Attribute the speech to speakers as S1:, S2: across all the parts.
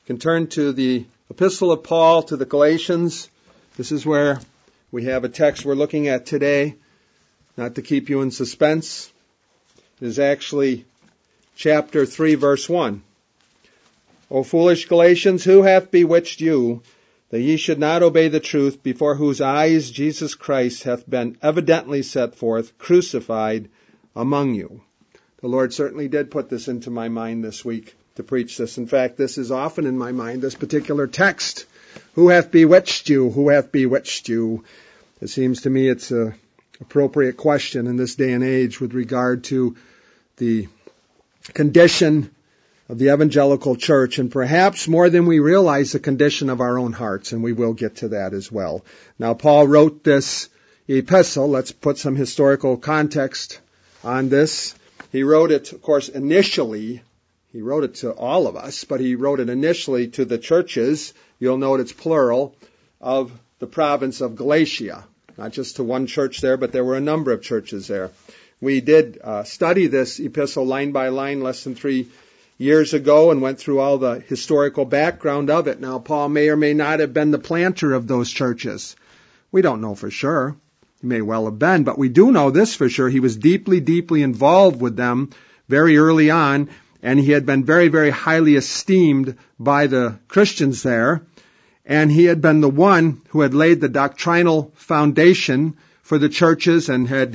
S1: can turn to the Epistle of Paul to the Galatians. This is where we have a text we're looking at today. Not to keep you in suspense, it is actually chapter 3, verse 1. O foolish Galatians, who hath bewitched you, that ye should not obey the truth, before whose eyes Jesus Christ hath been evidently set forth, crucified among you? The Lord certainly did put this into my mind this week to preach this. In fact, this is often in my mind, this particular text. Who hath bewitched you? Who hath bewitched you? It seems to me it's an appropriate question in this day and age with regard to the condition of the evangelical church, and perhaps more than we realize, the condition of our own hearts, and we will get to that as well. Now, Paul wrote this epistle. Let's put some historical context on this. He wrote it, of course, initially. He wrote it to all of us, but he wrote it initially to the churches, you'll note it's plural, of the province of Galatia. Not just to one church there, but there were a number of churches there. We did study this epistle line by line less than 3 years ago and went through all the historical background of it. Now, Paul may or may not have been the planter of those churches. We don't know for sure. He may well have been, but we do know this for sure. He was deeply, deeply involved with them very early on, and he had been very, very highly esteemed by the Christians there. And he had been the one who had laid the doctrinal foundation for the churches and had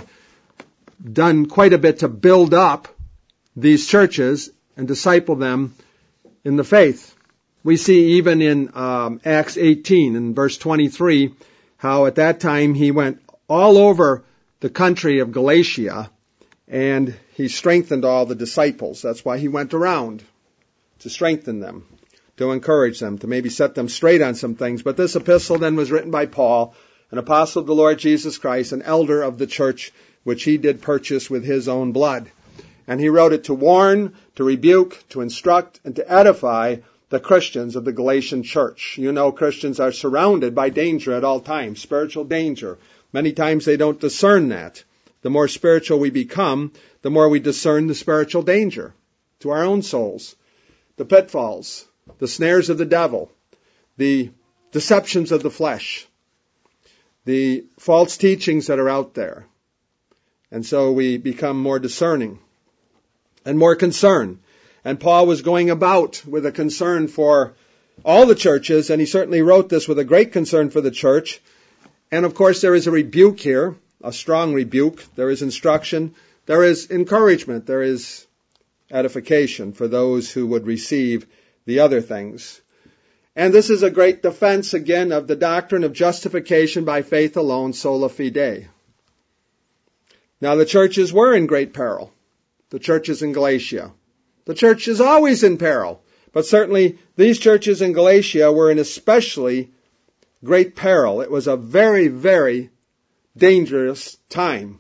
S1: done quite a bit to build up these churches and disciple them in the faith. We see even in Acts 18 and verse 23 how at that time he went all over the country of Galatia and he strengthened all the disciples. That's why he went around, to strengthen them, to encourage them, to maybe set them straight on some things. But this epistle then was written by Paul, an apostle of the Lord Jesus Christ, an elder of the church, which he did purchase with his own blood. And he wrote it to warn, to rebuke, to instruct, and to edify the Christians of the Galatian church. You know, Christians are surrounded by danger at all times, spiritual danger. Many times they don't discern that. The more spiritual we become, the more we discern the spiritual danger to our own souls, the pitfalls, the snares of the devil, the deceptions of the flesh, the false teachings that are out there. And so we become more discerning and more concerned. And Paul was going about with a concern for all the churches, and he certainly wrote this with a great concern for the church. And of course there is a rebuke here, a strong rebuke. There is instruction. There is encouragement. There is edification for those who would receive the other things. And this is a great defense, again, of the doctrine of justification by faith alone, sola fide. Now, the churches were in great peril. The churches in Galatia. The church is always in peril. But certainly, these churches in Galatia were in especially great peril. It was a very, very dangerous time.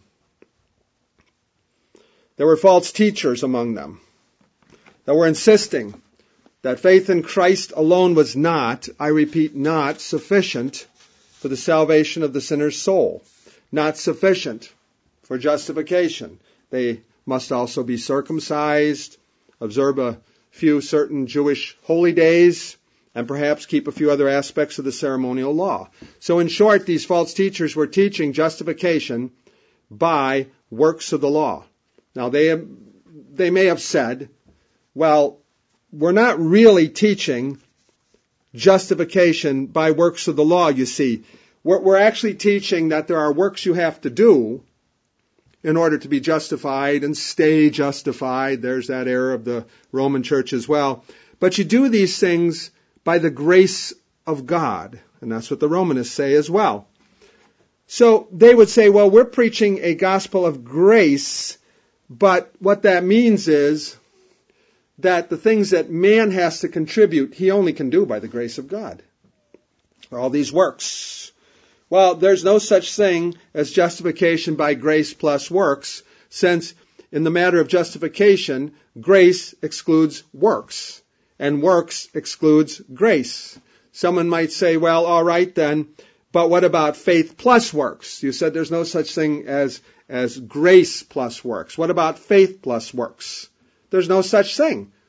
S1: There were false teachers among them that were insisting that faith in Christ alone was not, I repeat, not sufficient for the salvation of the sinner's soul. Not sufficient for justification. They must also be circumcised, observe a few certain Jewish holy days, and perhaps keep a few other aspects of the ceremonial law. So in short, these false teachers were teaching justification by works of the law. Now they may have said, well, we're not really teaching justification by works of the law, you see. We're actually teaching that there are works you have to do in order to be justified and stay justified. There's that error of the Roman church as well. But you do these things by the grace of God. And that's what the Romanists say as well. So they would say, well, we're preaching a gospel of grace, but what that means is that the things that man has to contribute, he only can do by the grace of God. All these works. Well, there's no such thing as justification by grace plus works, since in the matter of justification, grace excludes works, and works excludes grace. Someone might say, well, all right then, but what about faith plus works? You said there's no such thing as grace plus works. What about faith plus works? There's no such thing.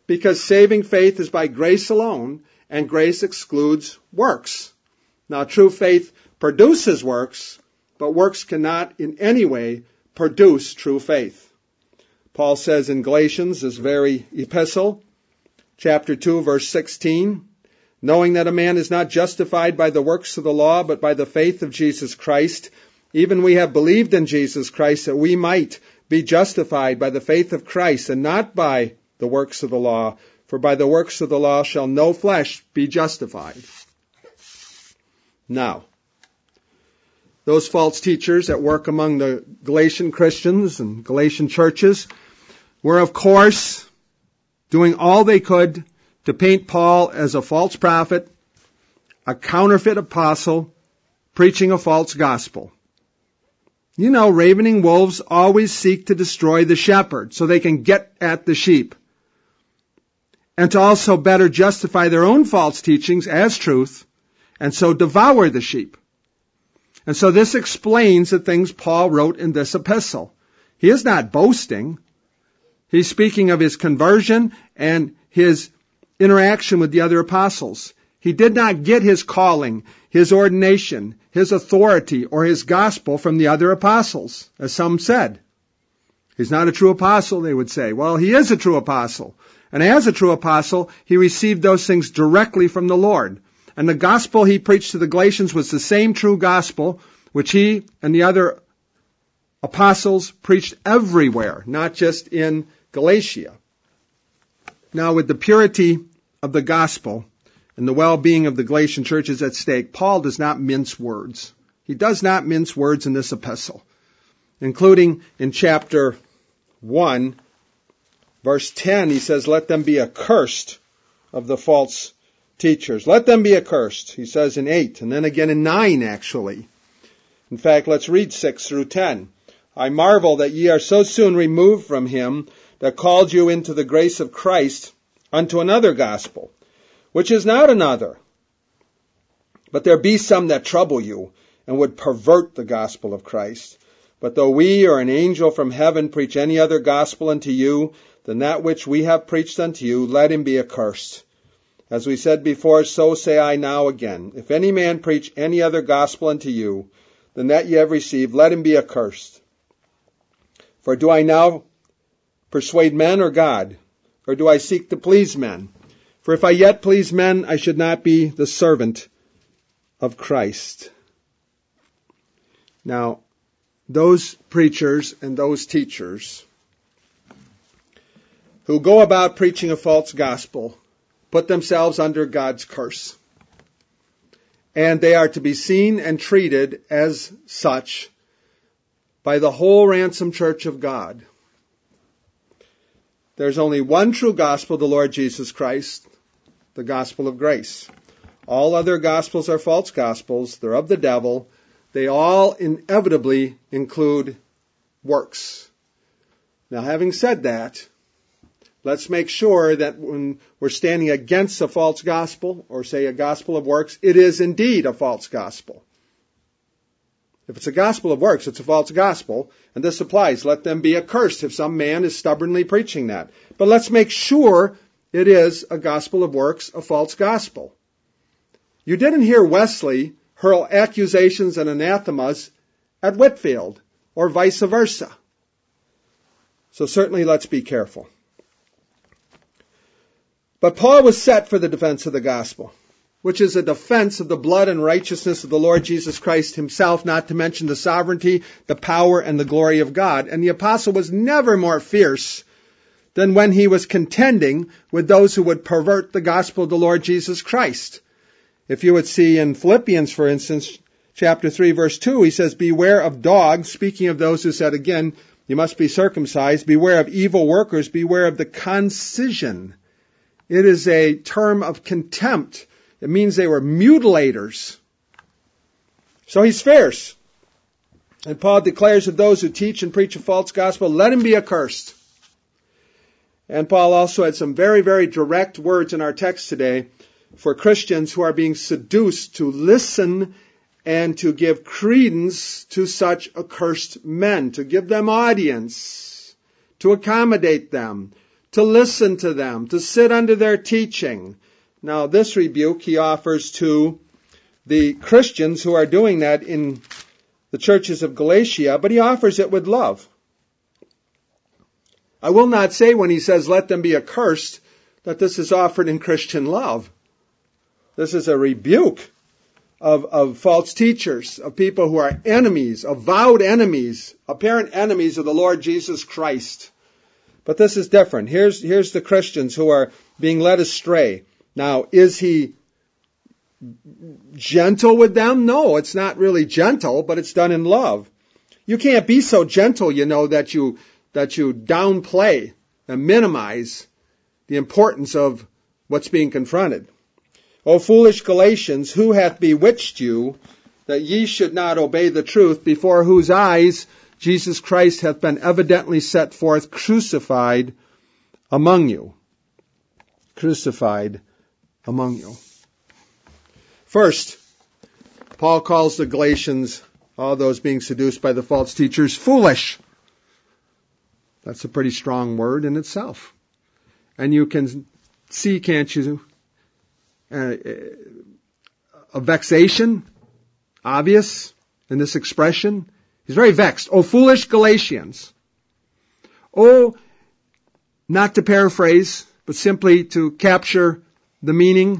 S1: because saving faith is by grace alone, and grace excludes works. Now, true faith produces works, but works cannot in any way produce true faith. Paul says in Galatians, this very epistle, chapter 2, verse 16, knowing that a man is not justified by the works of the law, but by the faith of Jesus Christ, even we have believed in Jesus Christ that we might be justified by the faith of Christ and not by the works of the law. For by the works of the law shall no flesh be justified. Now, those false teachers that work among the Galatian Christians and Galatian churches were, of course, doing all they could to paint Paul as a false prophet, a counterfeit apostle, preaching a false gospel. You know, ravening wolves always seek to destroy the shepherd so they can get at the sheep, and to also better justify their own false teachings as truth, and so devour the sheep. And so this explains the things Paul wrote in this epistle. He is not boasting. He's speaking of his conversion and his interaction with the other apostles. He did not get his calling, his ordination, his authority, or his gospel from the other apostles, as some said. He's not a true apostle, they would say. Well, he is a true apostle. And as a true apostle, he received those things directly from the Lord. And the gospel he preached to the Galatians was the same true gospel which he and the other apostles preached everywhere, not just in Galatia. Now, with the purity of the gospel and the well-being of the Galatian churches at stake, Paul does not mince words. He does not mince words in this epistle, including in chapter 1, verse 10, he says, let them be accursed of the false teachers. Let them be accursed, he says in 8, and then again in 9, actually. In fact, let's read 6 through 10. I marvel that ye are so soon removed from him that called you into the grace of Christ unto another gospel, which is not another. But there be some that trouble you, and would pervert the gospel of Christ. But though we or an angel from heaven preach any other gospel unto you than that which we have preached unto you, let him be accursed. As we said before, so say I now again. If any man preach any other gospel unto you than that ye have received, let him be accursed. For do I now persuade men or God? Or do I seek to please men? For if I yet please men, I should not be the servant of Christ. Now, those preachers and those teachers who go about preaching a false gospel put themselves under God's curse. And they are to be seen and treated as such by the whole ransomed church of God. There's only one true gospel, the Lord Jesus Christ, the gospel of grace. All other gospels are false gospels. They're of the devil. They all inevitably include works. Now, having said that, let's make sure that when we're standing against a false gospel, or say a gospel of works, it is indeed a false gospel. If it's a gospel of works, it's a false gospel, and this applies. Let them be accursed if some man is stubbornly preaching that. But let's make sure it is a gospel of works, a false gospel. You didn't hear Wesley hurl accusations and anathemas at Whitefield, or vice versa. So certainly let's be careful. But Paul was set for the defense of the gospel, which is a defense of the blood and righteousness of the Lord Jesus Christ himself, not to mention the sovereignty, the power, and the glory of God. And the apostle was never more fierce than when he was contending with those who would pervert the gospel of the Lord Jesus Christ. If you would see in Philippians, for instance, chapter 3, verse 2, he says, beware of dogs, speaking of those who said, again, you must be circumcised. Beware of evil workers. Beware of the concision. It is a term of contempt. It means they were mutilators. So he's fierce. And Paul declares of those who teach and preach a false gospel, let him be accursed. And Paul also had some very, very direct words in our text today for Christians who are being seduced to listen and to give credence to such accursed men, to give them audience, to accommodate them, to listen to them, to sit under their teaching. Now, this rebuke he offers to the Christians who are doing that in the churches of Galatia, but he offers it with love. I will not say when he says, let them be accursed, that this is offered in Christian love. This is a rebuke of false teachers, of people who are enemies, avowed enemies, apparent enemies of the Lord Jesus Christ. But this is different. Here's the Christians who are being led astray. Now, is he gentle with them? No, it's not really gentle, but it's done in love. You can't be so gentle, that you downplay and minimize the importance of what's being confronted. O foolish Galatians, who hath bewitched you, that ye should not obey the truth, before whose eyes Jesus Christ hath been evidently set forth crucified among you. Crucified among you. First, Paul calls the Galatians, all those being seduced by the false teachers, foolish. That's a pretty strong word in itself. And you can see, can't you, a vexation, obvious in this expression. He's very vexed. O foolish Galatians. Oh, not to paraphrase, but simply to capture the meaning.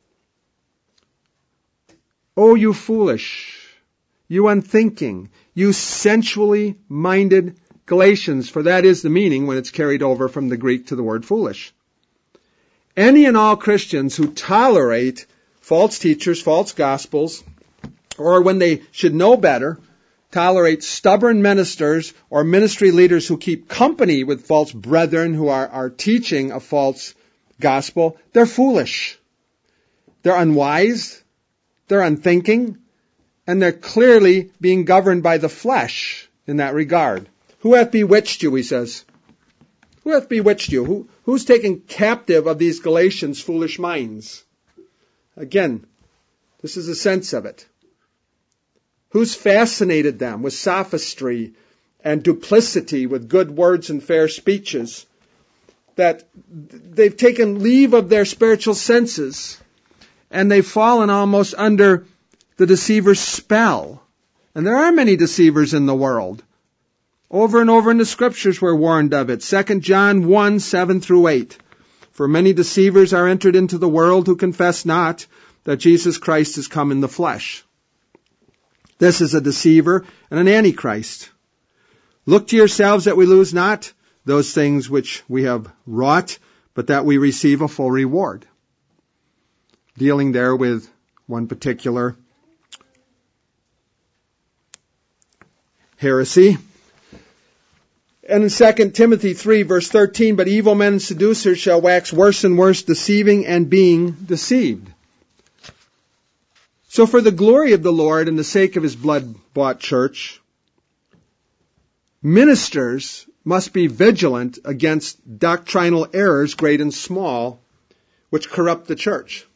S1: Oh, you foolish, you unthinking, you sensually minded Galatians, for that is the meaning when it's carried over from the Greek to the word foolish. Any and all Christians who tolerate false teachers, false gospels, or when they should know better, tolerate stubborn ministers or ministry leaders who keep company with false brethren who are teaching a false gospel, they're foolish. They're unwise, they're unthinking, and they're clearly being governed by the flesh in that regard. Who hath bewitched you, he says. Who hath bewitched you? Who's taken captive of these Galatians' foolish minds? Again, this is the sense of it. Who's fascinated them with sophistry and duplicity, with good words and fair speeches, that they've taken leave of their spiritual senses, and they've fallen almost under the deceiver's spell. And there are many deceivers in the world. Over and over in the Scriptures we're warned of it. 2 John 1, 7 through 8. For many deceivers are entered into the world who confess not that Jesus Christ is come in the flesh. This is a deceiver and an antichrist. Look to yourselves that we lose not those things which we have wrought, but that we receive a full reward. Dealing there with one particular heresy. And in 2 Timothy 3, verse 13, but evil men and seducers shall wax worse and worse, deceiving and being deceived. So for the glory of the Lord and the sake of His blood-bought church, ministers must be vigilant against doctrinal errors, great and small, which corrupt the church.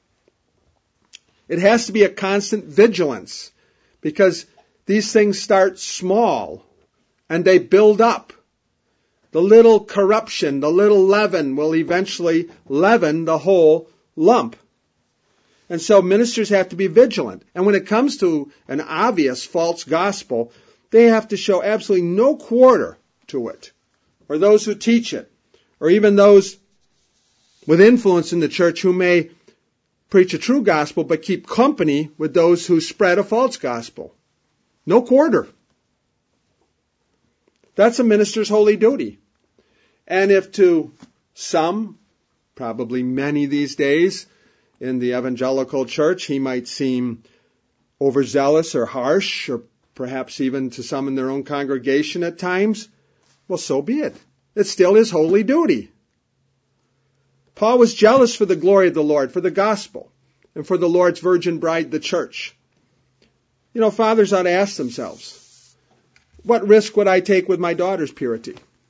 S1: It has to be a constant vigilance, because these things start small and they build up. The little corruption, the little leaven will eventually leaven the whole lump. And so ministers have to be vigilant. And when it comes to an obvious false gospel, they have to show absolutely no quarter to it, or those who teach it, or even those with influence in the church who may preach a true gospel but keep company with those who spread a false gospel. No quarter. That's a minister's holy duty. And if to some, probably many these days, in the evangelical church, he might seem overzealous or harsh, or perhaps even to some in their own congregation at times, well, so be it. It's still his holy duty. Paul was jealous for the glory of the Lord, for the gospel, and for the Lord's virgin bride, the church. You know, fathers ought to ask themselves, what risk would I take with my daughter's purity?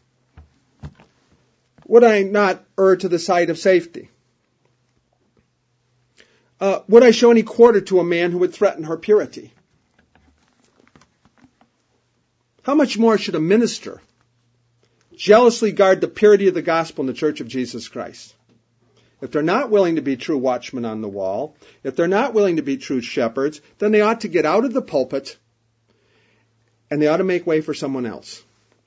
S1: Would I not err to the side of safety? Would I show any quarter to a man who would threaten her purity? How much more should a minister jealously guard the purity of the gospel in the Church of Jesus Christ. If they're not willing to be true watchmen on the wall, if they're not willing to be true shepherds, then they ought to get out of the pulpit and they ought to make way for someone else.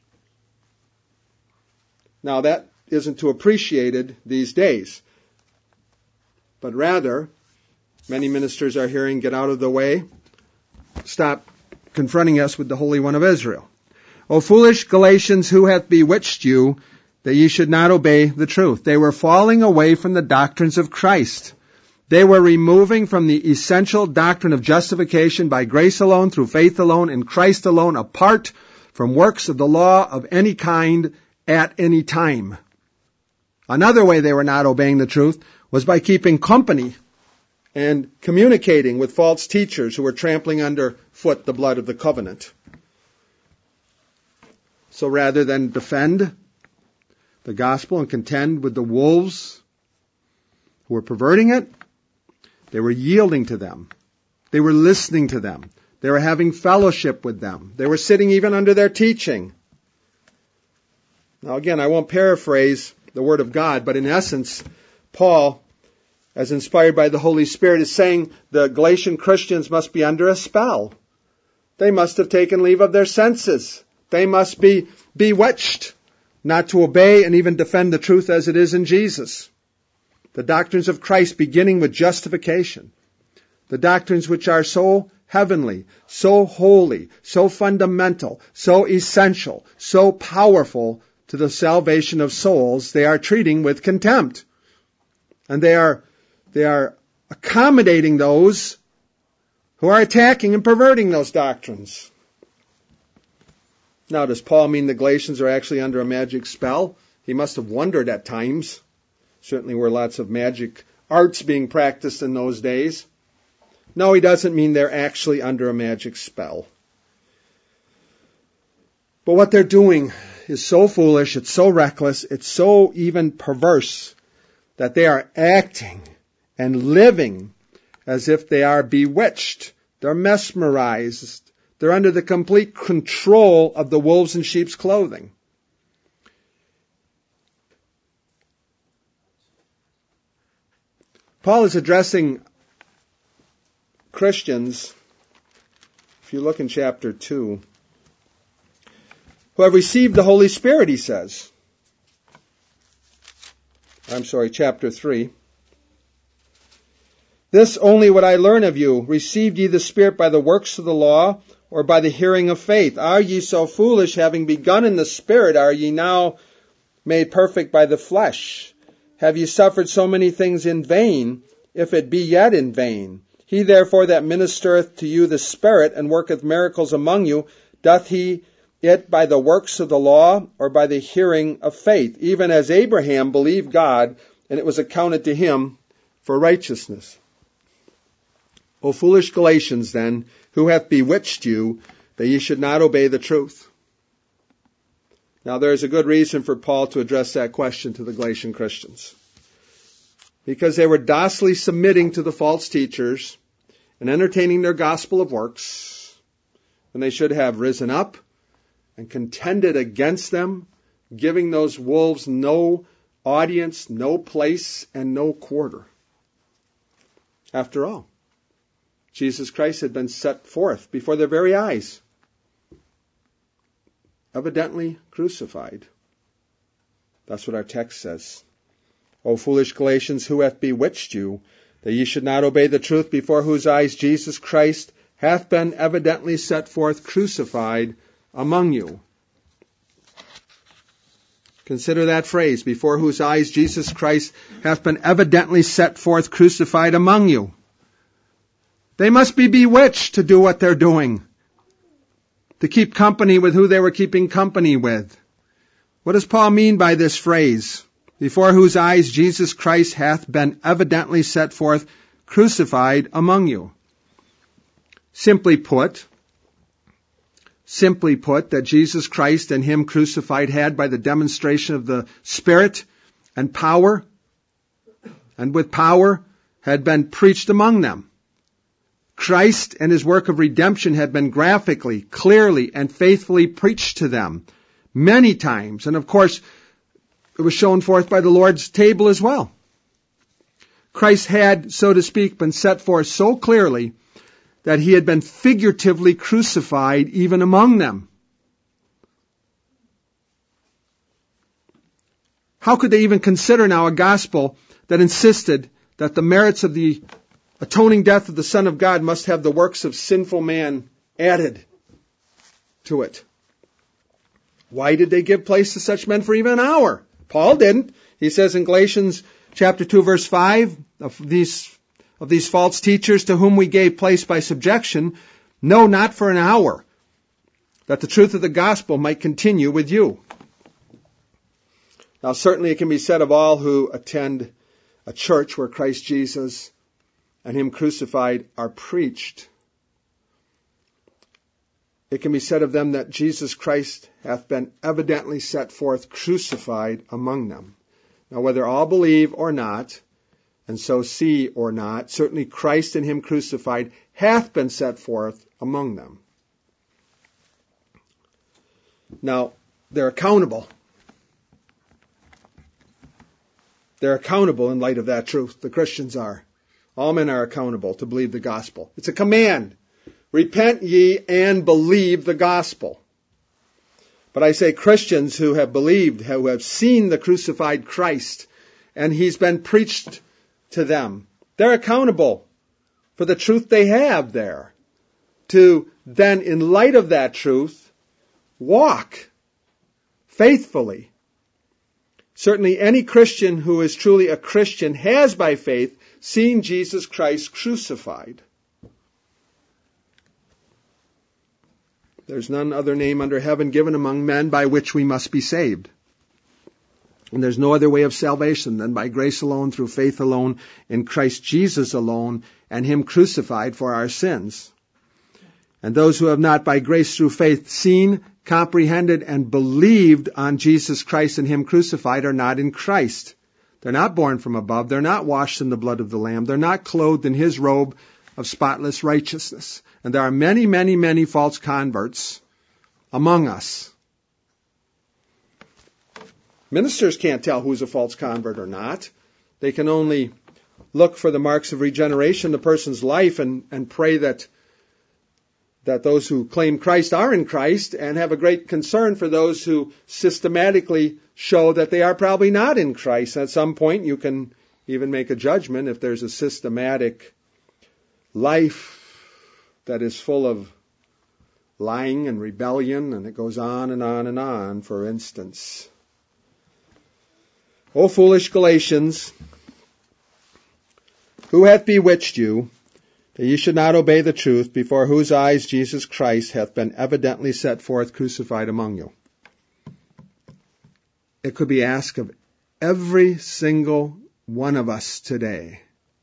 S1: Now that isn't too appreciated these days, but rather, many ministers are hearing, get out of the way, stop confronting us with the Holy One of Israel. O foolish Galatians, who hath bewitched you, that ye should not obey the truth? They were falling away from the doctrines of Christ. They were removing from the essential doctrine of justification by grace alone, through faith alone, in Christ alone, apart from works of the law of any kind at any time. Another way they were not obeying the truth was by keeping company and communicating with false teachers who were trampling underfoot the blood of the covenant. So rather than defend the gospel and contend with the wolves who were perverting it, they were yielding to them. They were listening to them. They were having fellowship with them. They were sitting even under their teaching. Now again, I won't paraphrase the Word of God, but in essence, Paul, as inspired by the Holy Spirit, is saying the Galatian Christians must be under a spell. They must have taken leave of their senses. They must be bewitched not to obey and even defend the truth as it is in Jesus. The doctrines of Christ beginning with justification. The doctrines which are so heavenly, so holy, so fundamental, so essential, so powerful to the salvation of souls, they are treating with contempt. And they are accommodating those who are attacking and perverting those doctrines. Now, does Paul mean the Galatians are actually under a magic spell? He must have wondered at times. Certainly were lots of magic arts being practiced in those days. No, he doesn't mean they're actually under a magic spell. But what they're doing is so foolish, it's so reckless, it's so even perverse that they are acting and living as if they are bewitched. They're mesmerized. They're under the complete control of the wolves in sheep's clothing. Paul is addressing Christians, if you look in chapter 2, who have received the Holy Spirit, he says. Chapter 3. This only would I learn of you. Received ye the Spirit by the works of the law, or by the hearing of faith? Are ye so foolish, having begun in the Spirit, are ye now made perfect by the flesh? Have ye suffered so many things in vain, if it be yet in vain? He therefore that ministereth to you the Spirit, and worketh miracles among you, doth he it by the works of the law, or by the hearing of faith? Even as Abraham believed God, and it was accounted to him for righteousness. O foolish Galatians, then, who hath bewitched you, that ye should not obey the truth? Now there is a good reason for Paul to address that question to the Galatian Christians. Because they were docilely submitting to the false teachers and entertaining their gospel of works, when they should have risen up and contended against them, giving those wolves no audience, no place, and no quarter. After all, Jesus Christ had been set forth before their very eyes, evidently crucified. That's what our text says. O foolish Galatians, who hath bewitched you, that ye should not obey the truth, before whose eyes Jesus Christ hath been evidently set forth crucified among you? Consider that phrase, before whose eyes Jesus Christ hath been evidently set forth crucified among you. They must be bewitched to do what they're doing, to keep company with who they were keeping company with. What does Paul mean by this phrase? Before whose eyes Jesus Christ hath been evidently set forth crucified among you. Simply put, that Jesus Christ and Him crucified had, by the demonstration of the Spirit and power, and with power, had been preached among them. Christ and His work of redemption had been graphically, clearly, and faithfully preached to them many times. And of course, it was shown forth by the Lord's table as well. Christ had, so to speak, been set forth so clearly that he had been figuratively crucified even among them. How could they even consider now a gospel that insisted that the merits of the atoning death of the Son of God must have the works of sinful man added to it? Why did they give place to such men for even an hour? Paul didn't. He says in Galatians chapter 2, verse 5, of these false teachers to whom we gave place by subjection, no, not for an hour, that the truth of the gospel might continue with you. Now, certainly it can be said of all who attend a church where Christ Jesus and him crucified are preached. It can be said of them that Jesus Christ hath been evidently set forth crucified among them. Now, whether all believe or not, and so see or not, certainly Christ and him crucified hath been set forth among them. Now, they're accountable. They're accountable in light of that truth. The Christians are. All men are accountable to believe the gospel. It's a command. Repent ye and believe the gospel. But I say Christians who have believed, who have seen the crucified Christ, and he's been preached to them, they're accountable for the truth they have there. To then, in light of that truth, walk faithfully. Certainly any Christian who is truly a Christian has by faith seen Jesus Christ crucified. There's none other name under heaven given among men by which we must be saved. And there's no other way of salvation than by grace alone, through faith alone, in Christ Jesus alone, and him crucified for our sins. And those who have not by grace through faith seen, comprehended, and believed on Jesus Christ and him crucified are not in Christ. They're not born from above. They're not washed in the blood of the Lamb. They're not clothed in his robe of spotless righteousness. And there are many, many, many false converts among us. Ministers can't tell who's a false convert or not. They can only look for the marks of regeneration in the person's life and pray that those who claim Christ are in Christ, and have a great concern for those who systematically show that they are probably not in Christ. At some point you can even make a judgment if there's a systematic life that is full of lying and rebellion, and it goes on and on and on, for instance. O foolish Galatians, who hath bewitched you, that ye should not obey the truth, before whose eyes Jesus Christ hath been evidently set forth crucified among you? It could be asked of every single one of us today.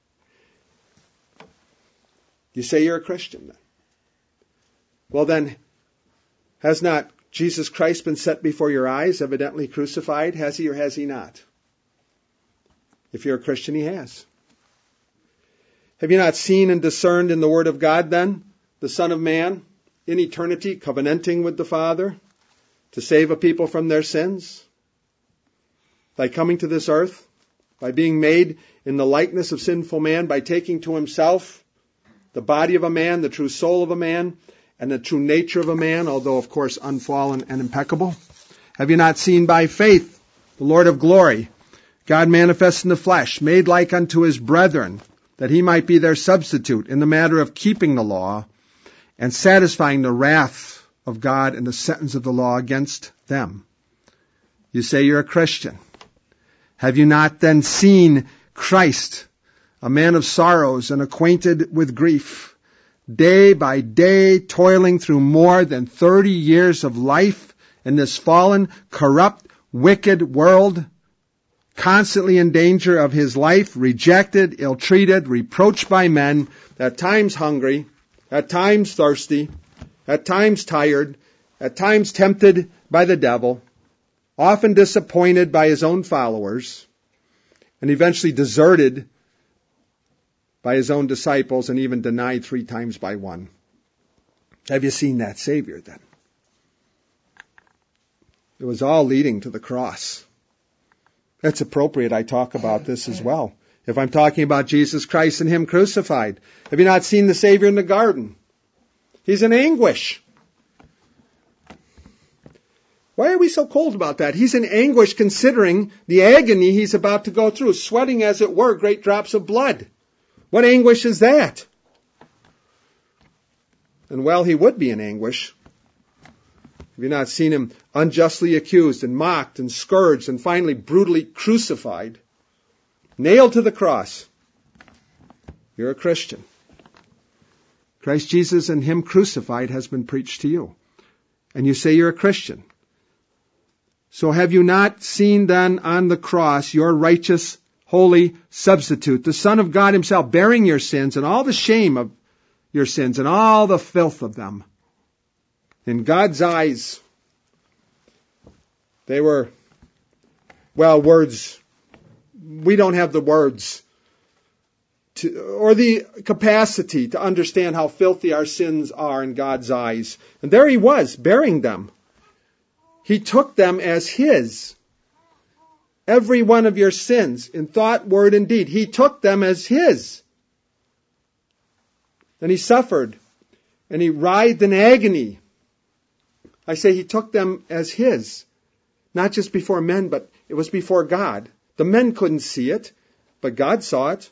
S1: You say you're a Christian then. Well then, has not Jesus Christ been set before your eyes, evidently crucified? Has he or has he not? If you're a Christian, he has. Have you not seen and discerned in the Word of God then, the Son of Man, in eternity, covenanting with the Father to save a people from their sins? By coming to this earth, by being made in the likeness of sinful man, by taking to himself the body of a man, the true soul of a man, and the true nature of a man, although of course unfallen and impeccable? Have you not seen by faith the Lord of glory, God manifest in the flesh, made like unto his brethren, that he might be their substitute in the matter of keeping the law, and satisfying the wrath of God and the sentence of the law against them? You say you're a Christian. Have you not then seen Christ, a man of sorrows and acquainted with grief, day by day toiling through more than 30 years of life in this fallen, corrupt, wicked world, constantly in danger of his life, rejected, ill-treated, reproached by men, at times hungry, at times thirsty, at times tired, at times tempted by the devil, often disappointed by his own followers, and eventually deserted by his own disciples, and even denied 3 times by one? Have you seen that Savior then? It was all leading to the cross. It's appropriate I talk about this as well. If I'm talking about Jesus Christ and Him crucified, have you not seen the Savior in the garden? He's in anguish. Why are we so cold about that? He's in anguish considering the agony He's about to go through, sweating, as it were, great drops of blood. What anguish is that? And well, He would be in anguish. Have you not seen Him unjustly accused and mocked and scourged and finally brutally crucified? Nailed to the cross. You're a Christian. Christ Jesus and Him crucified has been preached to you. And you say you're a Christian. So have you not seen then on the cross your righteous, holy substitute, the Son of God Himself, bearing your sins and all the shame of your sins and all the filth of them? In God's eyes, they were, well, words. We don't have the words or the capacity to understand how filthy our sins are in God's eyes. And there He was, bearing them. He took them as His. Every one of your sins, in thought, word, and deed, He took them as His. And He suffered, and He writhed in agony. I say He took them as His. Not just before men, but it was before God. The men couldn't see it, but God saw it.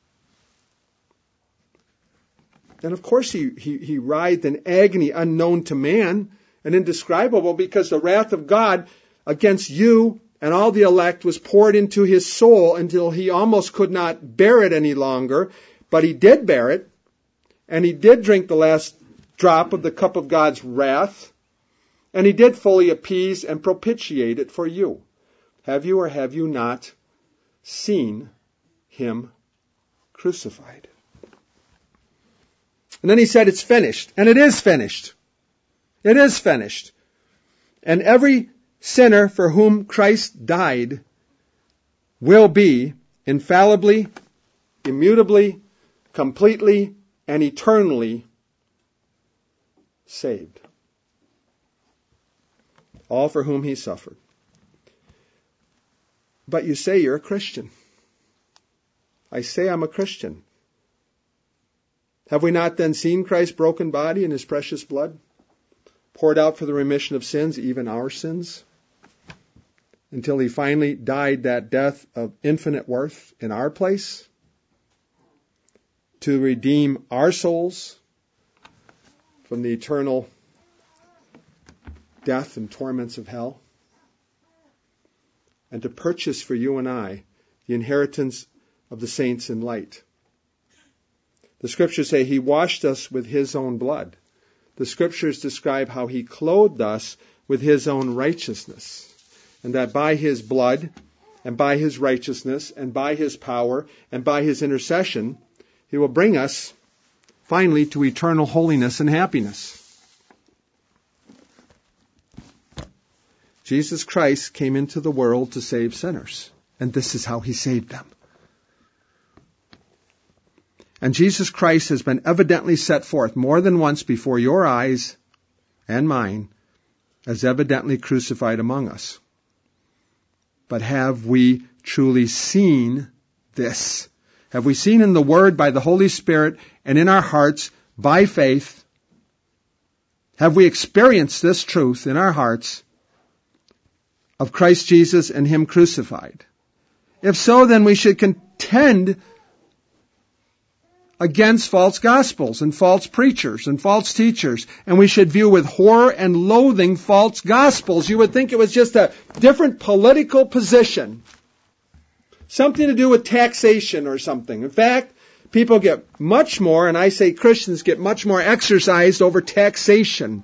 S1: And of course He writhed in agony unknown to man and indescribable, because the wrath of God against you and all the elect was poured into His soul until He almost could not bear it any longer. But He did bear it, and He did drink the last drop of the cup of God's wrath, and He did fully appease and propitiate it for you. Have you or have you not seen Him crucified? And then He said, it's finished. And it is finished. It is finished. And every sinner for whom Christ died will be infallibly, immutably, completely, and eternally saved. All for whom He suffered. But you say you're a Christian. I say I'm a Christian. Have we not then seen Christ's broken body and His precious blood poured out for the remission of sins, even our sins, until He finally died that death of infinite worth in our place to redeem our souls from the eternal death and torments of hell, and to purchase for you and I the inheritance of the saints in light. The Scriptures say He washed us with His own blood. The Scriptures describe how He clothed us with His own righteousness, and that by His blood and by His righteousness and by His power and by His intercession, He will bring us finally to eternal holiness and happiness. Jesus Christ came into the world to save sinners, and this is how He saved them. And Jesus Christ has been evidently set forth more than once before your eyes and mine as evidently crucified among us. But have we truly seen this? Have we seen in the Word by the Holy Spirit and in our hearts by faith? Have we experienced this truth in our hearts of Christ Jesus and Him crucified? If so, then we should contend against false gospels and false preachers and false teachers. And we should view with horror and loathing false gospels. You would think it was just a different political position. Something to do with taxation or something. In fact, people get much more, and I say Christians get much more exercised over taxation.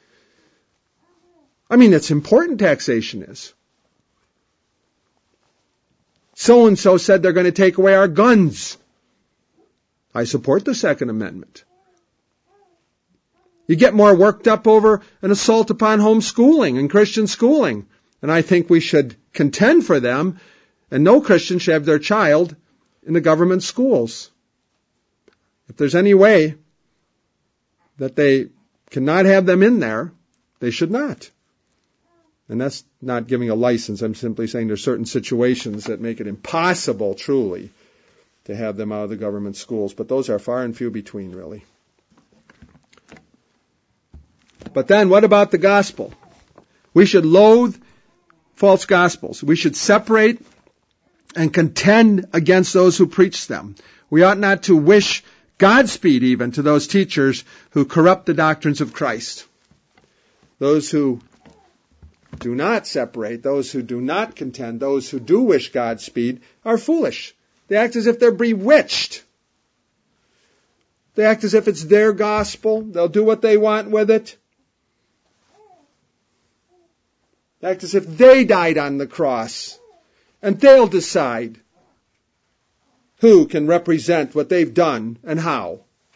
S1: I mean, it's important, taxation is. So-and-so said they're going to take away our guns. I support the Second Amendment. You get more worked up over an assault upon homeschooling and Christian schooling. And I think we should contend for them, and no Christian should have their child in the government schools. If there's any way that they cannot have them in there, they should not. And that's not giving a license. I'm simply saying there's certain situations that make it impossible, truly, to have them out of the government schools. But those are far and few between, really. But then, what about the gospel? We should loathe false gospels. We should separate and contend against those who preach them. We ought not to wish Godspeed even to those teachers who corrupt the doctrines of Christ. Those who do not separate, those who do not contend, those who do wish Godspeed are foolish. They act as if they're bewitched. They act as if it's their gospel. They'll do what they want with it. They act as if they died on the cross. And they'll decide who can represent what they've done and how.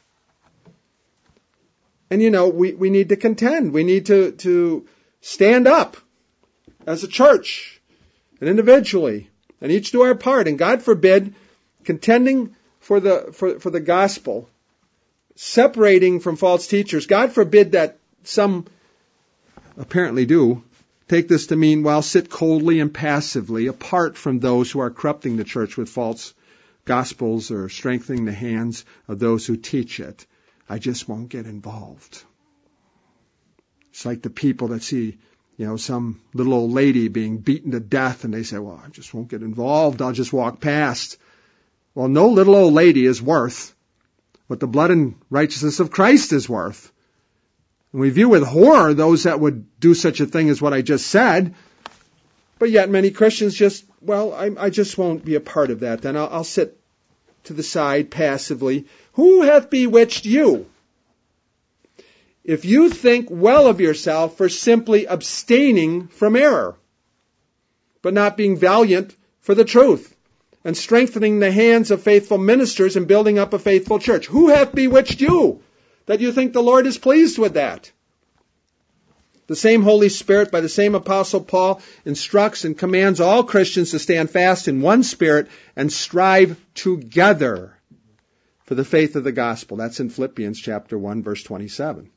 S1: And we need to contend. We need to stand up as a church and individually and each do our part. And God forbid contending for the gospel, separating from false teachers. God forbid that some apparently do take this to mean, sit coldly and passively apart from those who are corrupting the church with false gospels or strengthening the hands of those who teach it. I just won't get involved. It's like the people that see, some little old lady being beaten to death and they say, I just won't get involved. I'll just walk past. Well, no little old lady is worth what the blood and righteousness of Christ is worth. And we view with horror those that would do such a thing as what I just said. But yet many Christians I just won't be a part of that. Then I'll sit to the side passively. Who hath bewitched you? If you think well of yourself for simply abstaining from error, but not being valiant for the truth, and strengthening the hands of faithful ministers and building up a faithful church. Who hath bewitched you that you think the Lord is pleased with that? The same Holy Spirit, by the same Apostle Paul, instructs and commands all Christians to stand fast in one spirit and strive together for the faith of the gospel. That's in Philippians chapter 1, verse 27.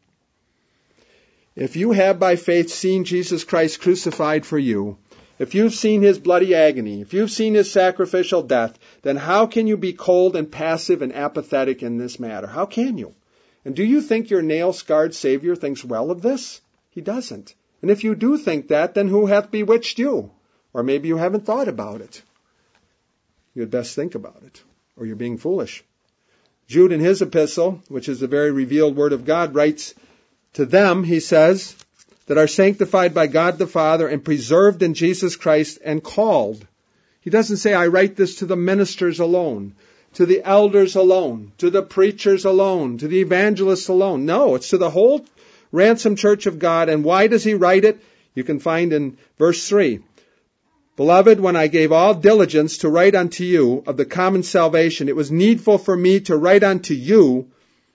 S1: If you have by faith seen Jesus Christ crucified for you, if you've seen his bloody agony, if you've seen his sacrificial death, then how can you be cold and passive and apathetic in this matter? How can you? And do you think your nail-scarred Savior thinks well of this? He doesn't. And if you do think that, then who hath bewitched you? Or maybe you haven't thought about it. You had best think about it, or you're being foolish. Jude in his epistle, which is the very revealed word of God, writes to them, he says, that are sanctified by God the Father and preserved in Jesus Christ and called. He doesn't say, I write this to the ministers alone, to the elders alone, to the preachers alone, to the evangelists alone. No, it's to the whole ransomed church of God. And why does he write it? You can find in verse 3. Beloved, when I gave all diligence to write unto you of the common salvation, it was needful for me to write unto you,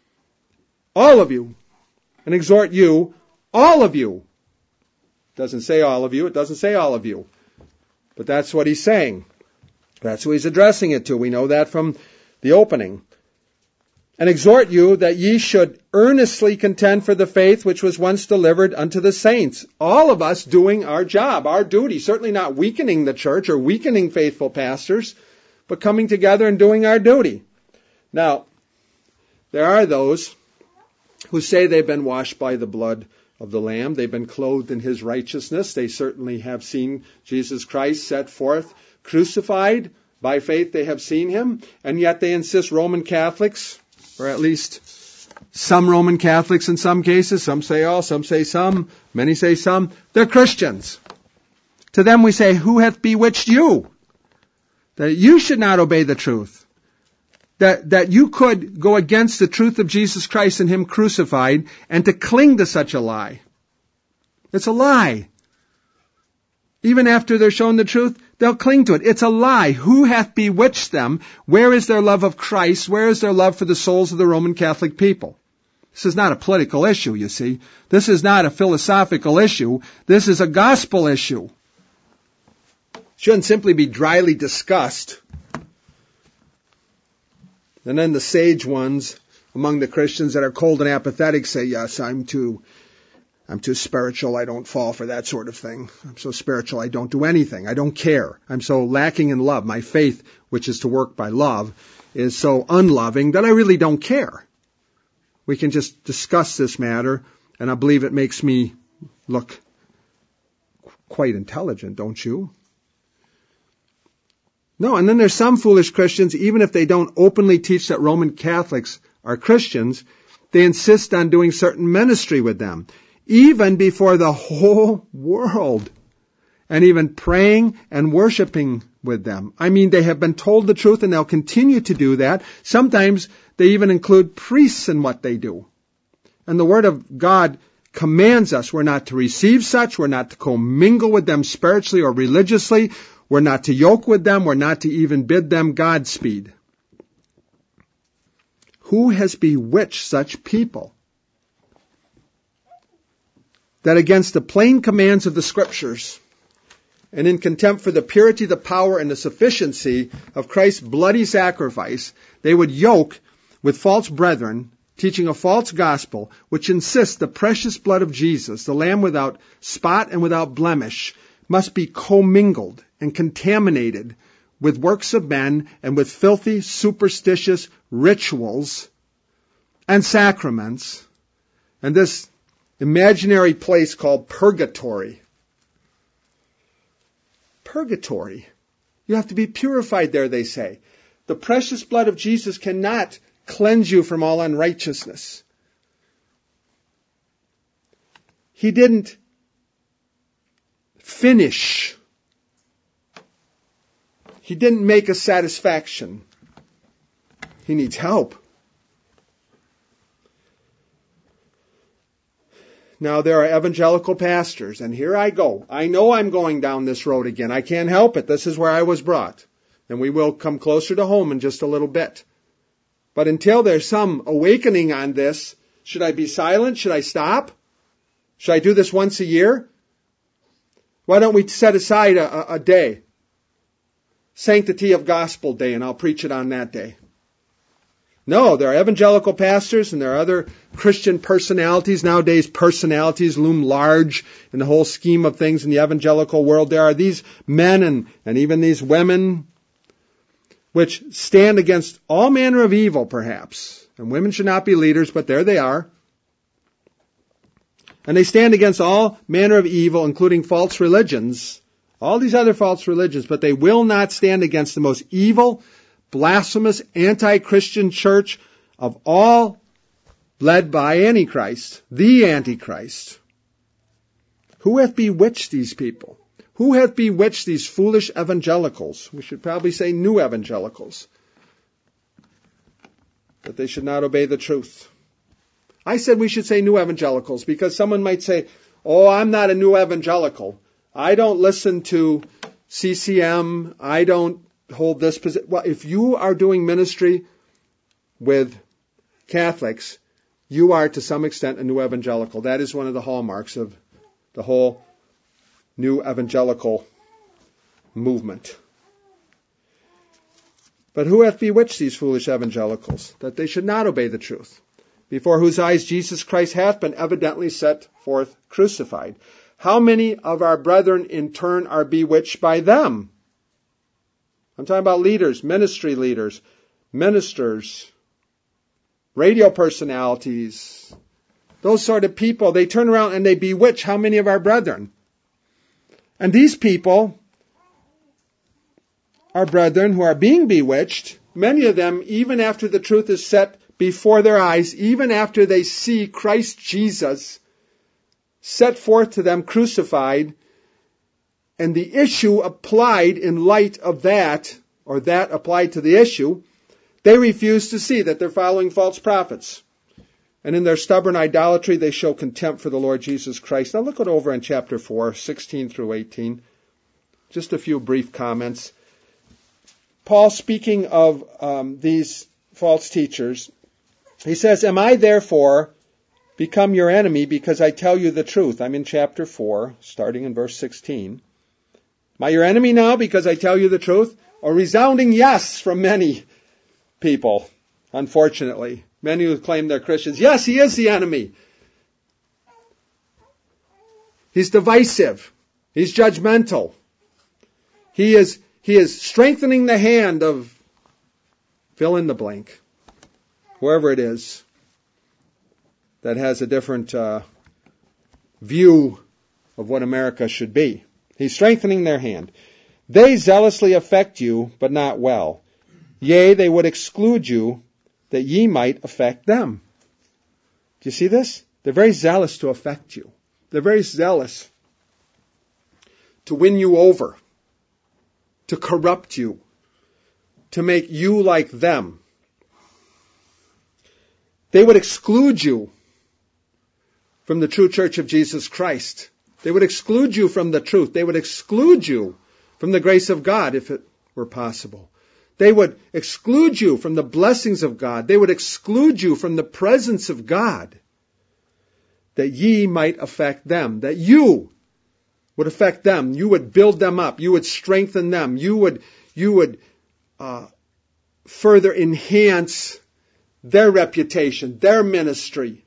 S1: all of you, and exhort you, all of you. It doesn't say all of you, it doesn't say all of you. But that's what he's saying. That's who he's addressing it to. We know that from the opening. And exhort you that ye should earnestly contend for the faith which was once delivered unto the saints. All of us doing our job, our duty, certainly not weakening the church or weakening faithful pastors, but coming together and doing our duty. Now, there are those who say they've been washed by the blood of the Lamb. They've been clothed in his righteousness. They certainly have seen Jesus Christ set forth, crucified. By faith they have seen him. And yet they insist Roman Catholics, or at least some Roman Catholics in some cases, some say all, some say some, many say some, they're Christians. To them we say, who hath bewitched you? That you should not obey the truth. That you could go against the truth of Jesus Christ and him crucified and to cling to such a lie. It's a lie. Even after they're shown the truth, they'll cling to it. It's a lie. Who hath bewitched them? Where is their love of Christ? Where is their love for the souls of the Roman Catholic people? This is not a political issue, you see. This is not a philosophical issue. This is a gospel issue. It shouldn't simply be dryly discussed. And then the sage ones among the Christians that are cold and apathetic say, yes, I'm to I'm too spiritual, I don't fall for that sort of thing. I'm so spiritual, I don't do anything. I don't care. I'm so lacking in love. My faith, which is to work by love, is so unloving that I really don't care. We can just discuss this matter, and I believe it makes me look quite intelligent, don't you? No, and then there's some foolish Christians, even if they don't openly teach that Roman Catholics are Christians, they insist on doing certain ministry with them, even before the whole world, and even praying and worshiping with them. I mean, they have been told the truth and they'll continue to do that. Sometimes they even include priests in what they do. And the Word of God commands us, we're not to receive such, we're not to commingle with them spiritually or religiously, we're not to yoke with them, we're not to even bid them Godspeed. Who has bewitched such people that against the plain commands of the Scriptures, and in contempt for the purity, the power, and the sufficiency of Christ's bloody sacrifice, they would yoke with false brethren, teaching a false gospel, which insists the precious blood of Jesus, the Lamb without spot and without blemish, must be commingled and contaminated with works of men and with filthy, superstitious rituals and sacraments, and this imaginary place called purgatory. Purgatory. You have to be purified there, they say. The precious blood of Jesus cannot cleanse you from all unrighteousness. He didn't finish. He didn't make a satisfaction. He needs help. Now, there are evangelical pastors, and here I go. I know I'm going down this road again. I can't help it. This is where I was brought. And we will come closer to home in just a little bit. But until there's some awakening on this, should I be silent? Should I stop? Should I do this once a year? Why don't we set aside a day? Sanctity of Gospel Day, and I'll preach it on that day. No, there are evangelical pastors and there are other Christian personalities. Nowadays, personalities loom large in the whole scheme of things in the evangelical world. There are these men and even these women which stand against all manner of evil, perhaps. And women should not be leaders, but there they are. And they stand against all manner of evil, including false religions, all these other false religions, but they will not stand against the most evil, blasphemous, anti-Christian church of all, led by Antichrist, the Antichrist. Who hath bewitched these people? Who hath bewitched these foolish evangelicals? We should probably say new evangelicals. That they should not obey the truth. I said we should say new evangelicals because someone might say, oh, I'm not a new evangelical. I don't listen to CCM. I don't hold this position. Well, if you are doing ministry with Catholics, you are to some extent a new evangelical. That is one of the hallmarks of the whole new evangelical movement. But who hath bewitched these foolish evangelicals, that they should not obey the truth, before whose eyes Jesus Christ hath been evidently set forth crucified? How many of our brethren in turn are bewitched by them? I'm talking about leaders, ministry leaders, ministers, radio personalities, those sort of people. They turn around and they bewitch how many of our brethren? And these people, our brethren who are being bewitched, many of them, even after the truth is set before their eyes, even after they see Christ Jesus set forth to them crucified, and the issue applied in light of that, or that applied to the issue, they refuse to see that they're following false prophets. And in their stubborn idolatry, they show contempt for the Lord Jesus Christ. Now look it over in chapter 4, 16 through 18. Just a few brief comments. Paul, speaking of these false teachers, he says, am I therefore become your enemy because I tell you the truth? I'm in chapter 4, starting in verse 16. Am I your enemy now because I tell you the truth? A resounding yes from many people, unfortunately. Many who claim they're Christians. Yes, he is the enemy. He's divisive. He's judgmental. He is strengthening the hand of fill in the blank, whoever it is that has a different view of what America should be. He's strengthening their hand. They zealously affect you, but not well. Yea, they would exclude you, that ye might affect them. Do you see this? They're very zealous to affect you. They're very zealous to win you over, to corrupt you, to make you like them. They would exclude you from the true church of Jesus Christ. They would exclude you from the truth. They would exclude you from the grace of God, if it were possible. They would exclude you from the blessings of God. They would exclude you from the presence of God, that ye might affect them, that you would affect them. You would build them up. You would strengthen them. You would further enhance their reputation, their ministry.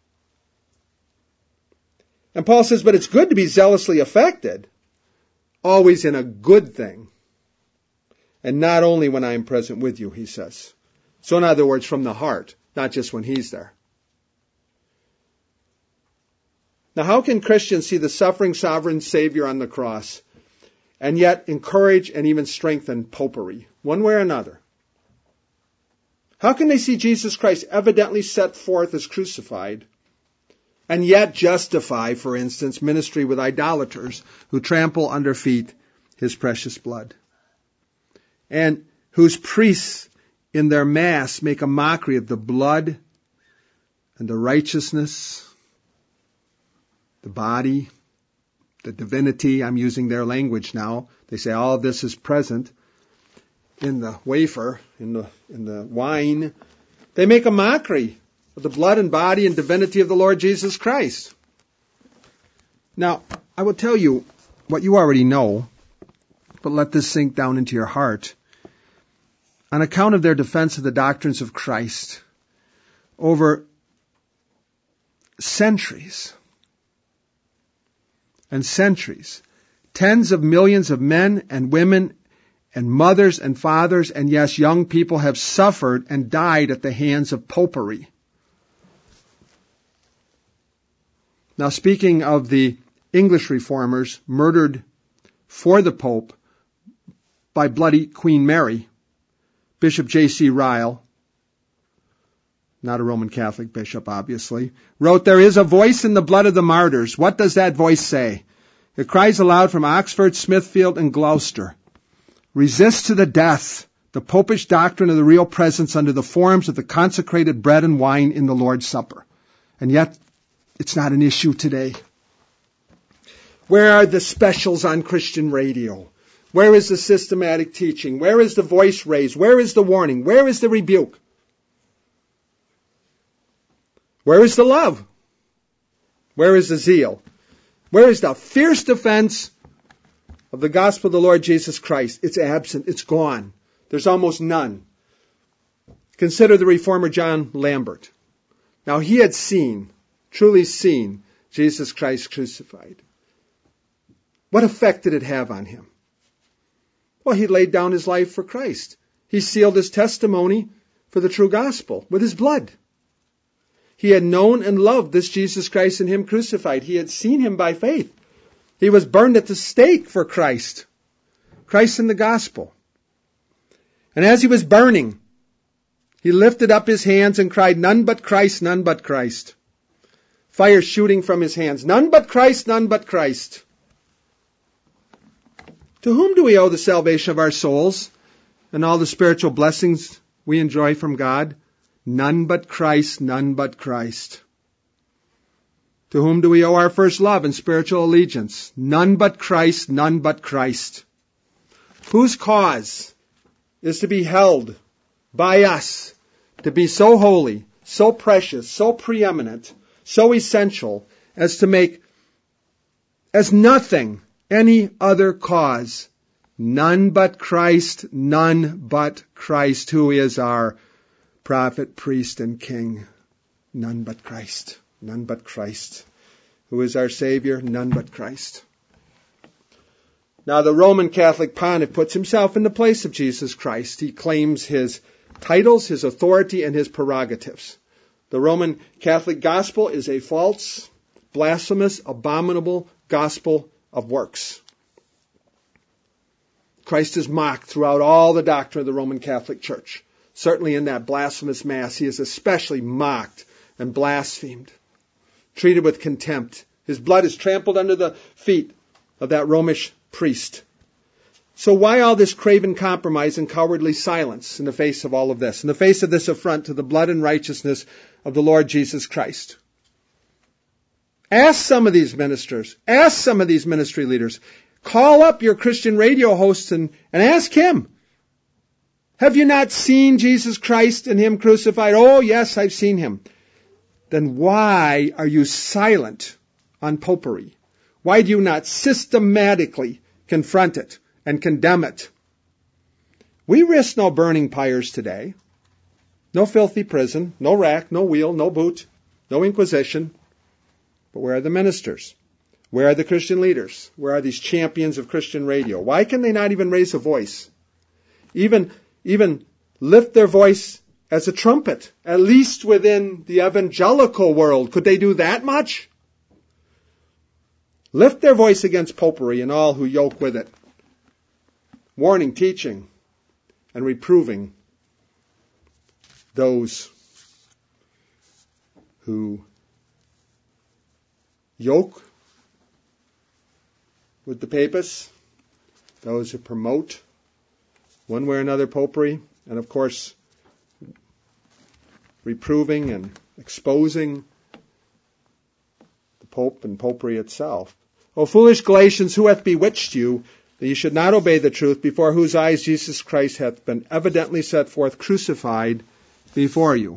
S1: And Paul says, but it's good to be zealously affected, always in a good thing. And not only when I am present with you, he says. So in other words, from the heart, not just when he's there. Now, how can Christians see the suffering sovereign Savior on the cross and yet encourage and even strengthen popery, one way or another? How can they see Jesus Christ evidently set forth as crucified and yet justify, for instance, ministry with idolaters who trample under feet his precious blood, and whose priests in their mass make a mockery of the blood and the righteousness, the body, the divinity? I'm using their language now. They say all of this is present in the wafer, in the wine. They make a mockery of the blood and body and divinity of the Lord Jesus Christ. Now, I will tell you what you already know, but let this sink down into your heart. On account of their defense of the doctrines of Christ, over centuries and centuries, tens of millions of men and women and mothers and fathers and, yes, young people have suffered and died at the hands of popery. Now, speaking of the English reformers murdered for the Pope by bloody Queen Mary, Bishop J.C. Ryle, not a Roman Catholic bishop, obviously, wrote, "There is a voice in the blood of the martyrs. What does that voice say? It cries aloud from Oxford, Smithfield, and Gloucester. Resist to the death the popish doctrine of the real presence under the forms of the consecrated bread and wine in the Lord's Supper." And yet, it's not an issue today. Where are the specials on Christian radio? Where is the systematic teaching? Where is the voice raised? Where is the warning? Where is the rebuke? Where is the love? Where is the zeal? Where is the fierce defense of the gospel of the Lord Jesus Christ? It's absent. It's gone. There's almost none. Consider the reformer John Lambert. Now, he had truly seen Jesus Christ crucified. What effect did it have on him? Well, he laid down his life for Christ. He sealed his testimony for the true gospel with his blood. He had known and loved this Jesus Christ and him crucified. He had seen him by faith. He was burned at the stake for Christ. Christ and the gospel. And as he was burning, he lifted up his hands and cried, "None but Christ, none but Christ." Fire shooting from his hands. None but Christ, none but Christ. To whom do we owe the salvation of our souls and all the spiritual blessings we enjoy from God? None but Christ, none but Christ. To whom do we owe our first love and spiritual allegiance? None but Christ, none but Christ. Whose cause is to be held by us to be so holy, so precious, so preeminent, so essential as to make as nothing any other cause? None but Christ, none but Christ, who is our prophet, priest, and king. None but Christ, none but Christ. Who is our Savior? None but Christ. Now the Roman Catholic pontiff puts himself in the place of Jesus Christ. He claims his titles, his authority, and his prerogatives. The Roman Catholic gospel is a false, blasphemous, abominable gospel of works. Christ is mocked throughout all the doctrine of the Roman Catholic Church. Certainly in that blasphemous Mass, he is especially mocked and blasphemed, treated with contempt. His blood is trampled under the feet of that Romish priest. So why all this craven compromise and cowardly silence in the face of all of this, in the face of this affront to the blood and righteousness of the Lord Jesus Christ? Ask some of these ministers, ask some of these ministry leaders, call up your Christian radio hosts and ask him, have you not seen Jesus Christ and him crucified? Oh, yes, I've seen him. Then why are you silent on popery? Why do you not systematically confront it and condemn it? We risk no burning pyres today, no filthy prison, no rack, no wheel, no boot, no inquisition. But where are the ministers? Where are the Christian leaders? Where are these champions of Christian radio? Why can they not even raise a voice? Even lift their voice as a trumpet, at least within the evangelical world. Could they do that much? Lift their voice against popery and all who yoke with it, warning, teaching, and reproving those who yoke with the papists, those who promote one way or another popery, and of course reproving and exposing the Pope and popery itself. O foolish Galatians, who hath bewitched you, that ye should not obey the truth, before whose eyes Jesus Christ hath been evidently set forth crucified before you?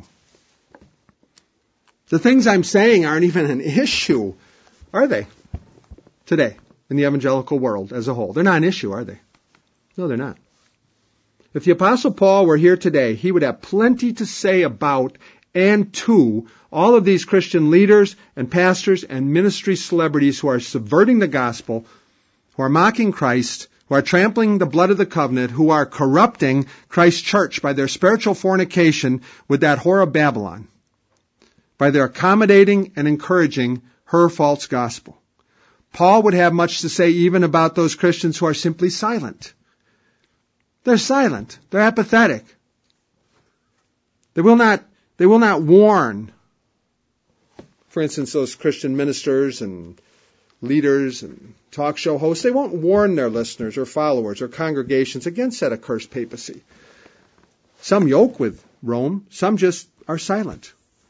S1: The things I'm saying aren't even an issue, are they? Today, in the evangelical world as a whole. They're not an issue, are they? No, they're not. If the Apostle Paul were here today, he would have plenty to say about and to all of these Christian leaders and pastors and ministry celebrities who are subverting the gospel, who are mocking Christ, who are trampling the blood of the covenant, who are corrupting Christ's church by their spiritual fornication with that whore of Babylon, by their accommodating and encouraging her false gospel. Paul would have much to say even about those Christians who are simply silent. They're silent. They're apathetic. They will not warn. For instance, those Christian ministers and leaders and talk show hosts, they won't warn their listeners or followers or congregations against that accursed papacy. Some yoke with Rome, some just are silent.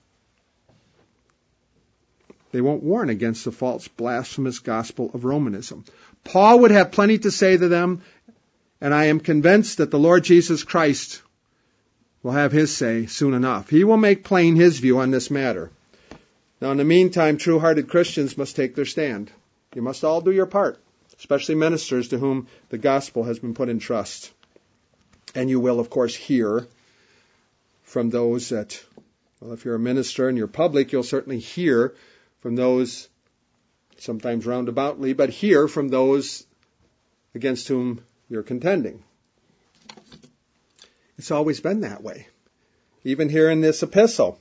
S1: They won't warn against the false, blasphemous gospel of Romanism. Paul would have plenty to say to them, and I am convinced that the Lord Jesus Christ will have his say soon enough. He will make plain his view on this matter. Now, in the meantime, true-hearted Christians must take their stand. You must all do your part, especially ministers to whom the gospel has been put in trust. And you will, of course, hear from those that, well, if you're a minister and you're public, you'll certainly hear from those, sometimes roundaboutly, but hear from those against whom you're contending. It's always been that way. Even here in this epistle,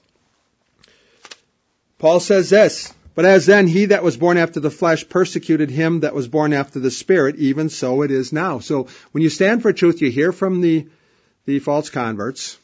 S1: Paul says this, but as then he that was born after the flesh persecuted him that was born after the Spirit, even so it is now. So when you stand for truth, you hear from the false converts.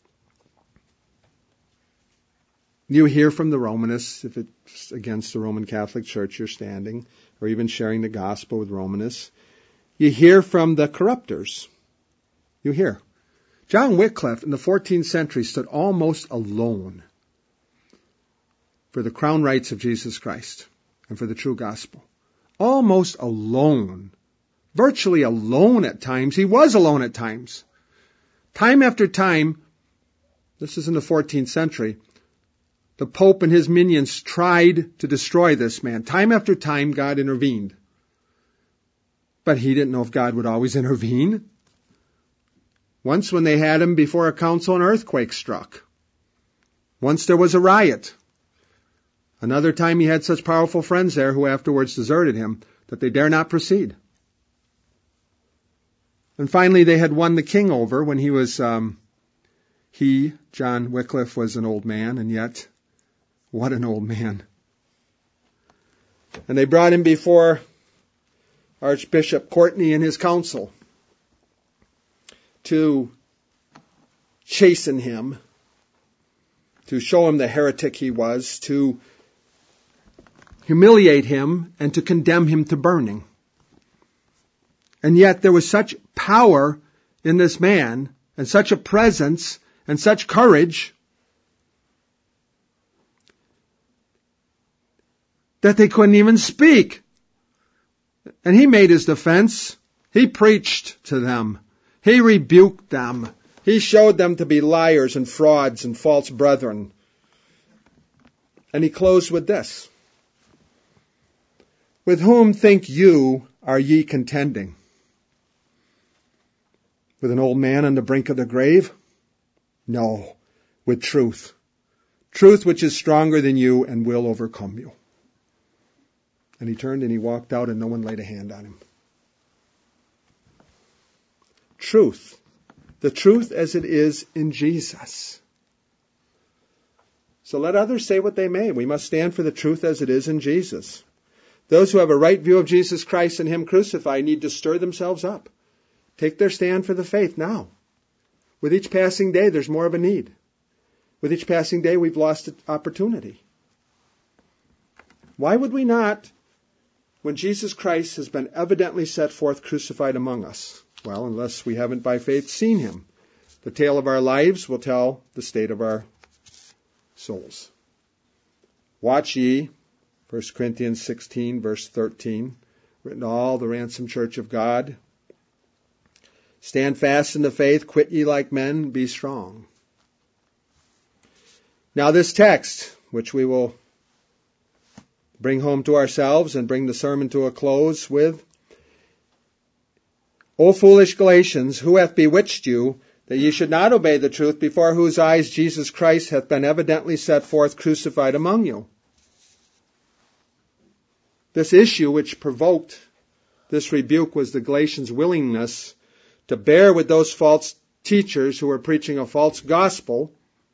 S1: You hear from the Romanists, if it's against the Roman Catholic Church you're standing, or even sharing the gospel with Romanists. You hear from the corrupters. You hear. John Wycliffe in the 14th century stood almost alone for the crown rights of Jesus Christ and for the true gospel. Almost alone. Virtually alone at times. He was alone at times. Time after time, this is in the 14th century, the Pope and his minions tried to destroy this man. Time after time, God intervened. But he didn't know if God would always intervene. Once when they had him before a council, an earthquake struck. Once there was a riot. Another time he had such powerful friends there who afterwards deserted him that they dare not proceed. And finally they had won the king over when he was, John Wycliffe, was an old man, and yet, what an old man. And they brought him before Archbishop Courtney and his council to chasten him, to show him the heretic he was, to humiliate him, and to condemn him to burning. And yet there was such power in this man, and such a presence, and such courage, that they couldn't even speak. And he made his defense. He preached to them. He rebuked them. He showed them to be liars and frauds and false brethren. And he closed with this. With whom think you are ye contending? With an old man on the brink of the grave? No, with truth. Truth which is stronger than you and will overcome you. And he turned and he walked out, and no one laid a hand on him. Truth. The truth as it is in Jesus. So let others say what they may. We must stand for the truth as it is in Jesus. Those who have a right view of Jesus Christ and Him crucified need to stir themselves up. Take their stand for the faith now. With each passing day, there's more of a need. With each passing day, we've lost opportunity. Why would we not, when Jesus Christ has been evidently set forth crucified among us? Well, unless we haven't by faith seen Him. The tale of our lives will tell the state of our souls. Watch ye, 1 Corinthians 16, verse 13, written to all the ransomed church of God. Stand fast in the faith, quit ye like men, be strong. Now this text, which we will bring home to ourselves and bring the sermon to a close with, O foolish Galatians, who hath bewitched you, that ye should not obey the truth, before whose eyes Jesus Christ hath been evidently set forth crucified among you? This issue which provoked this rebuke was the Galatians' willingness to bear with those false teachers who were preaching a false gospel.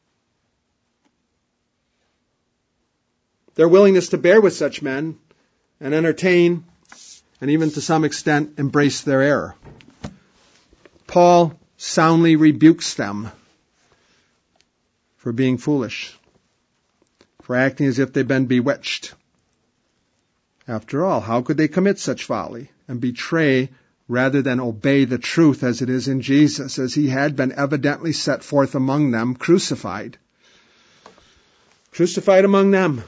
S1: Their willingness to bear with such men and entertain and even to some extent embrace their error. Paul soundly rebukes them for being foolish, for acting as if they'd been bewitched. After all, how could they commit such folly and betray rather than obey the truth as it is in Jesus, as He had been evidently set forth among them, crucified? Crucified among them.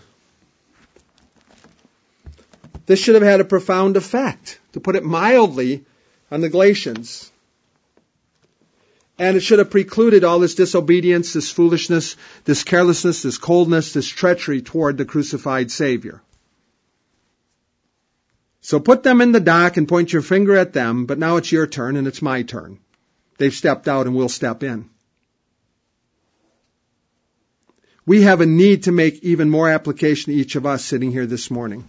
S1: This should have had a profound effect, to put it mildly, on the Galatians. And it should have precluded all this disobedience, this foolishness, this carelessness, this coldness, this treachery toward the crucified Savior. So put them in the dock and point your finger at them, but now it's your turn and it's my turn. They've stepped out and we'll step in. We have a need to make even more application to each of us sitting here this morning.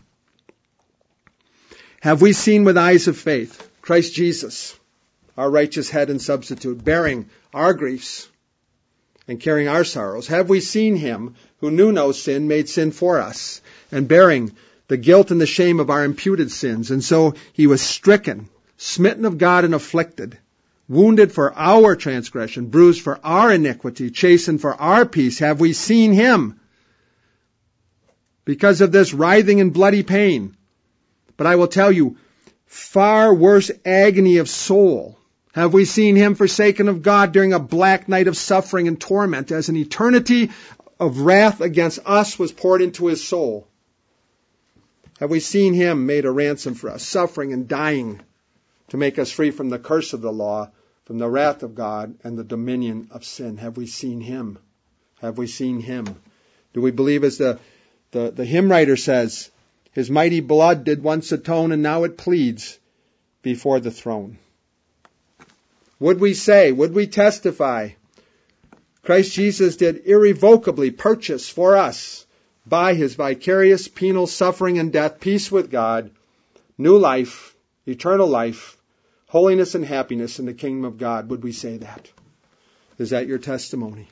S1: Have we seen with eyes of faith Christ Jesus, our righteous head and substitute, bearing our griefs and carrying our sorrows? Have we seen Him who knew no sin, made sin for us, and bearing the guilt and the shame of our imputed sins? And so He was stricken, smitten of God and afflicted, wounded for our transgression, bruised for our iniquity, chastened for our peace. Have we seen Him because of this writhing and bloody pain? But I will tell you, far worse agony of soul. Have we seen Him forsaken of God during a black night of suffering and torment, as an eternity of wrath against us was poured into His soul? Have we seen Him made a ransom for us, suffering and dying to make us free from the curse of the law, from the wrath of God and the dominion of sin? Have we seen Him? Have we seen Him? Do we believe, as the hymn writer says, His mighty blood did once atone, and now it pleads before the throne? Would we say, would we testify, Christ Jesus did irrevocably purchase for us by his vicarious penal suffering and death, peace with God, new life, eternal life, holiness and happiness in the kingdom of God. Would we say that? Is that your testimony?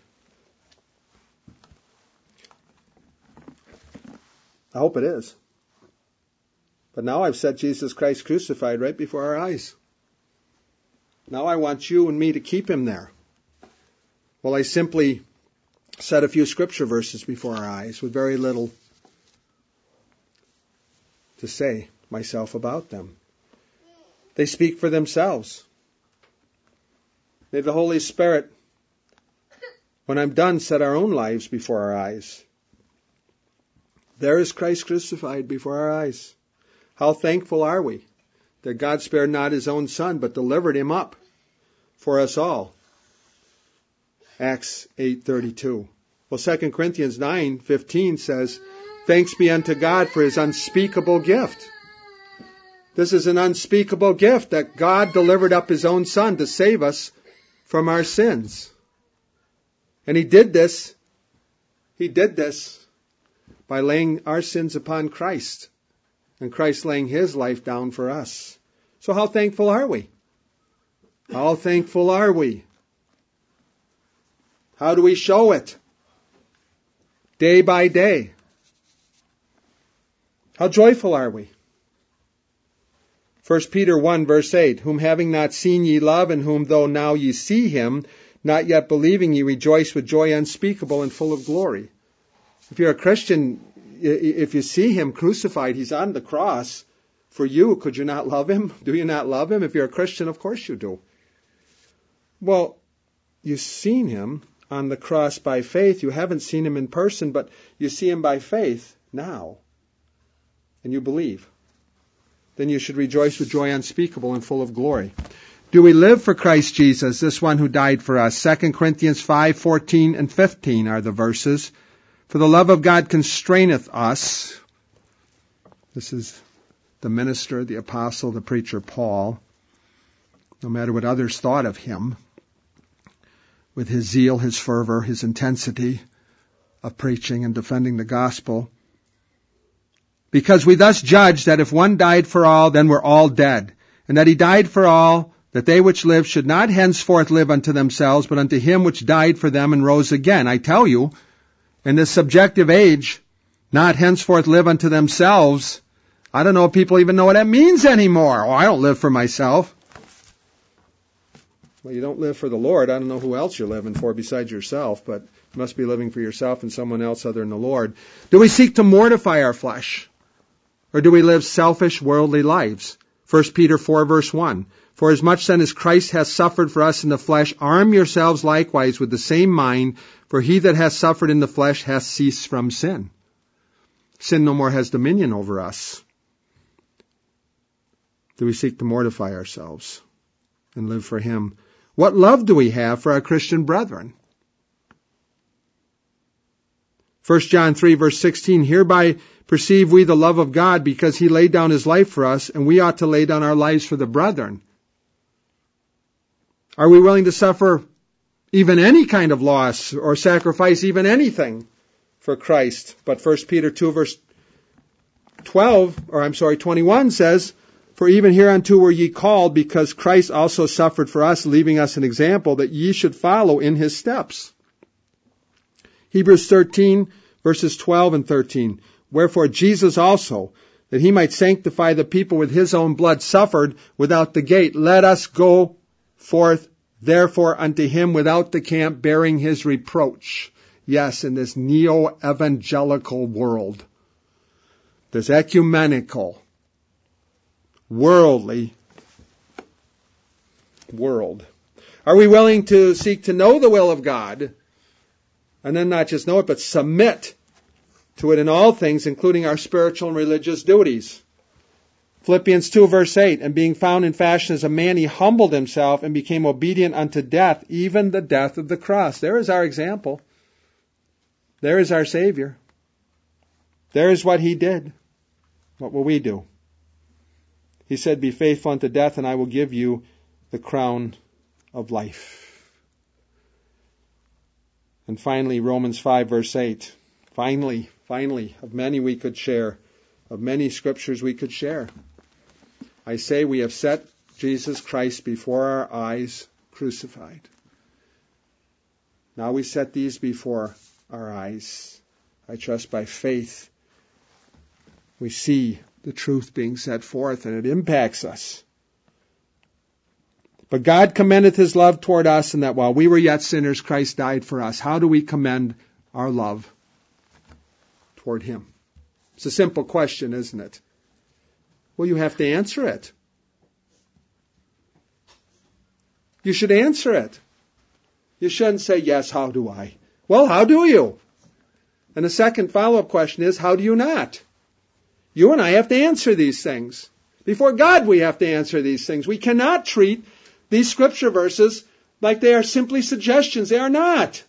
S1: I hope it is. But now I've set Jesus Christ crucified right before our eyes. Now I want you and me to keep him there. Well, I simply set a few scripture verses before our eyes with very little to say myself about them. They speak for themselves. May the Holy Spirit, when I'm done, set our own lives before our eyes. There is Christ crucified before our eyes. How thankful are we that God spared not his own Son, but delivered him up for us all. Acts 8:32. Well, 2 Corinthians 9:15 says, thanks be unto God for his unspeakable gift. This is an unspeakable gift that God delivered up his own Son to save us from our sins. And he did this by laying our sins upon Christ, and Christ laying his life down for us. So how thankful are we? How thankful are we? How do we show it? Day by day. How joyful are we? 1 Peter 1 verse 8, whom having not seen ye love, and whom though now ye see him, not yet believing ye rejoice with joy unspeakable and full of glory. If you're a Christian, if you see him crucified, he's on the cross for you. Could you not love him? Do you not love him? If you're a Christian, of course you do. Well, you've seen him on the cross by faith. You haven't seen him in person, but you see him by faith now. And you believe. Then you should rejoice with joy unspeakable and full of glory. Do we live for Christ Jesus, this one who died for us? 2 Corinthians 5:14 and 15 are the verses. For the love of God constraineth us. This is the minister, the apostle, the preacher, Paul. No matter what others thought of him, with his zeal, his fervor, his intensity of preaching and defending the gospel. Because we thus judge that if one died for all, then we're all dead. And that he died for all, that they which live should not henceforth live unto themselves, but unto him which died for them and rose again. I tell you, in this subjective age, not henceforth live unto themselves. I don't know if people even know what that means anymore. Oh, I don't live for myself. Well, you don't live for the Lord. I don't know who else you're living for besides yourself, but you must be living for yourself and someone else other than the Lord. Do we seek to mortify our flesh? Or do we live selfish, worldly lives? 1 Peter 4 verse 1. For as much then as Christ hath suffered for us in the flesh, arm yourselves likewise with the same mind, for he that hath suffered in the flesh hath ceased from sin. Sin no more has dominion over us. Do we seek to mortify ourselves and live for him? What love do we have for our Christian brethren? 1 John 3 verse 16, hereby perceive we the love of God, because he laid down his life for us, and we ought to lay down our lives for the brethren. Are we willing to suffer even any kind of loss or sacrifice even anything for Christ? But 1 Peter 2 verse 21 says, for even hereunto were ye called, because Christ also suffered for us, leaving us an example that ye should follow in his steps. Hebrews 13 verses 12 and 13. Wherefore Jesus also, that he might sanctify the people with his own blood, suffered without the gate. Let us go forth therefore unto him without the camp, bearing his reproach. Yes, in this neo-evangelical world, this ecumenical, worldly world. Are we willing to seek to know the will of God, and then not just know it, but submit to it in all things, including our spiritual and religious duties? Philippians 2 verse 8, and being found in fashion as a man, he humbled himself and became obedient unto death, even the death of the cross. There is our example. There is our Savior. There is what he did. What will we do? He said, be faithful unto death, and I will give you the crown of life. And finally, Romans 5 verse 8. Finally, finally, of many we could share, of many scriptures we could share. I say we have set Jesus Christ before our eyes crucified. Now we set these before our eyes. I trust by faith we see the truth being set forth, and it impacts us. But God commendeth his love toward us, in that while we were yet sinners, Christ died for us. How do we commend our love toward him? It's a simple question, isn't it? Well, you have to answer it. You should answer it. You shouldn't say, yes, how do I? Well, how do you? And the second follow-up question is, how do you not? You and I have to answer these things. Before God, we have to answer these things. We cannot treat these scripture verses like they are simply suggestions. They are not.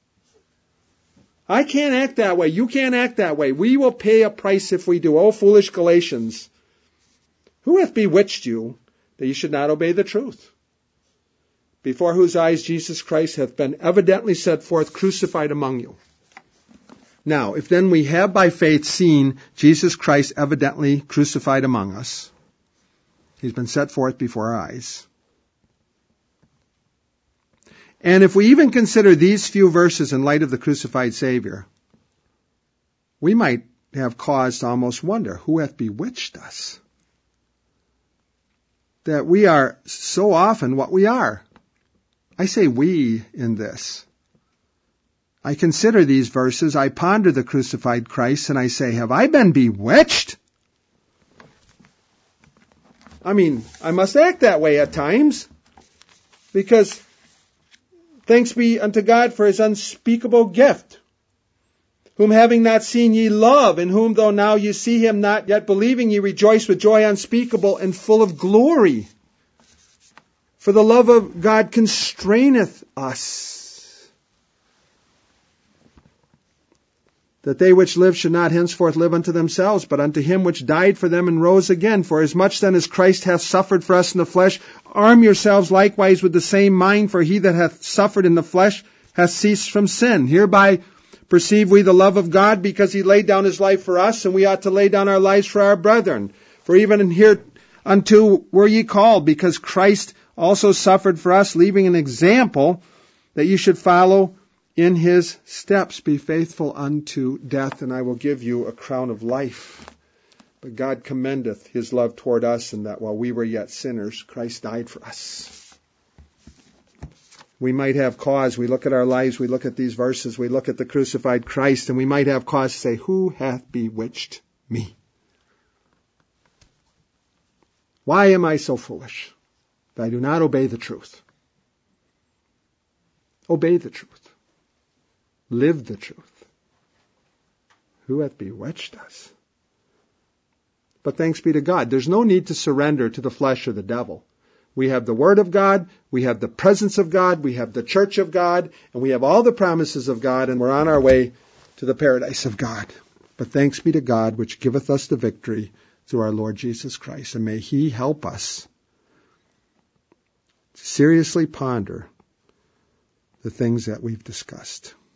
S1: I can't act that way. You can't act that way. We will pay a price if we do. O foolish Galatians, who hath bewitched you that you should not obey the truth? Before whose eyes Jesus Christ hath been evidently set forth crucified among you. Now, if then we have by faith seen Jesus Christ evidently crucified among us, he's been set forth before our eyes. And if we even consider these few verses in light of the crucified Savior, we might have cause to almost wonder, who hath bewitched us? That we are so often what we are. I say we in this. I consider these verses, I ponder the crucified Christ, and I say, have I been bewitched? I mean, I must act that way at times, because thanks be unto God for his unspeakable gift, whom having not seen ye love, in whom though now ye see him not, yet believing ye rejoice with joy unspeakable and full of glory. For the love of God constraineth us, that they which live should not henceforth live unto themselves, but unto him which died for them and rose again. For as much then as Christ hath suffered for us in the flesh, arm yourselves likewise with the same mind, for he that hath suffered in the flesh hath ceased from sin. Hereby perceive we the love of God, because he laid down his life for us, and we ought to lay down our lives for our brethren. For even hereunto were ye called, because Christ also suffered for us, leaving an example that you should follow in his steps. Be faithful unto death, and I will give you a crown of life. But God commendeth his love toward us, in that while we were yet sinners, Christ died for us. We might have cause. We look at our lives, we look at these verses, we look at the crucified Christ, and we might have cause to say, who hath bewitched me? Why am I so foolish that I do not obey the truth? Obey the truth. Live the truth. Who hath bewitched us? But thanks be to God, there's no need to surrender to the flesh or the devil. We have the Word of God, we have the presence of God, we have the church of God, and we have all the promises of God, and we're on our way to the paradise of God. But thanks be to God, which giveth us the victory through our Lord Jesus Christ. And may he help us to seriously ponder the things that we've discussed.